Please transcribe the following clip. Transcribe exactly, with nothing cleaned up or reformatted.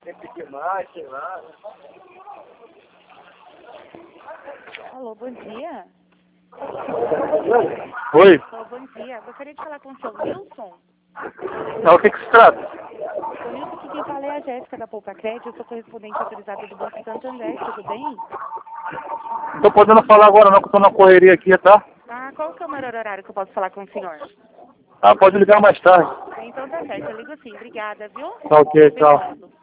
Sempre que mais, sei lá. Alô, bom dia. Oi, Alô, bom dia. Gostaria de falar com o seu Wilson. é o que que se trata? O Wilson, aqui quem fala é a Jéssica da Poupa Crédito. Eu sou correspondente autorizada do Banco Santander, tudo bem? Não tô podendo falar agora não, que eu tô na correria aqui, tá? Ah, qual que é o melhor horário que eu posso falar com o senhor? Ah, pode ligar mais tarde. Então tá certo, eu ligo sim. Obrigada, viu? Tá ok, tchau. Obrigado.